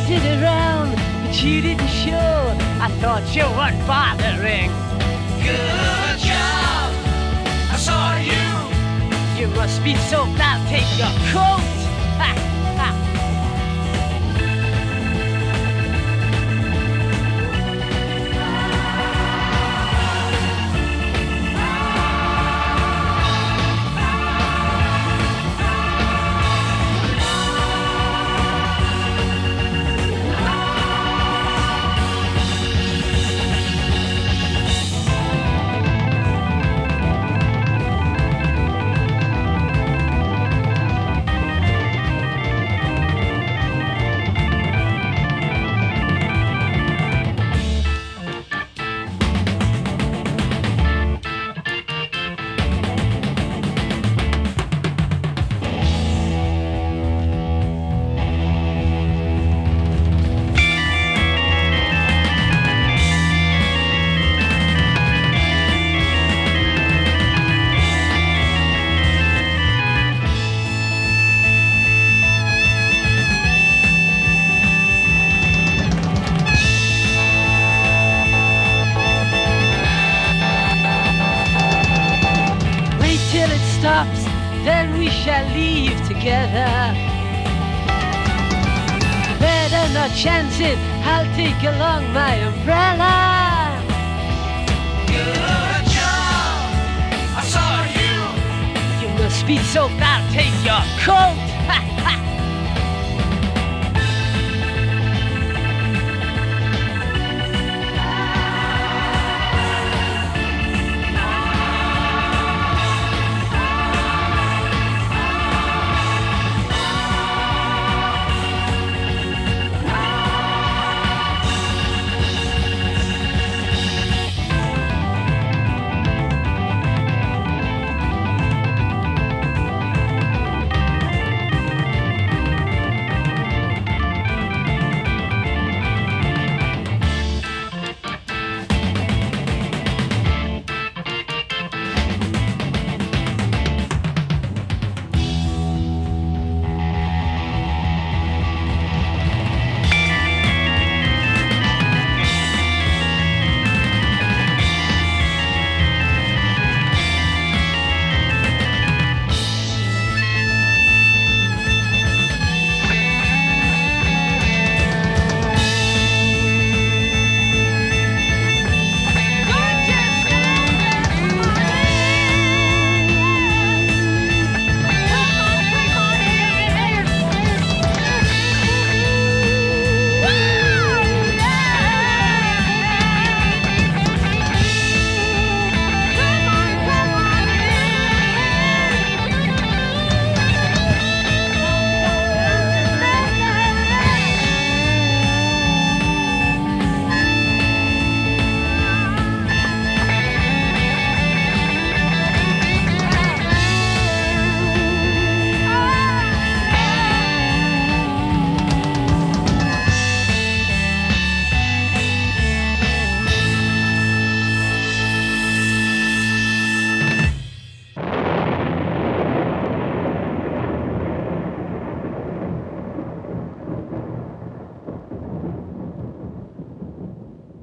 wanted around, but you didn't show. I thought you weren't bothering. Good job, I saw you. You must be soaked, I'll take your coat. Ha, ha. Till it stops, then we shall leave together. Better not chance it, I'll take along my umbrella. Good job, I saw you. You must be soaked, I'll take your coat. Ha, ha.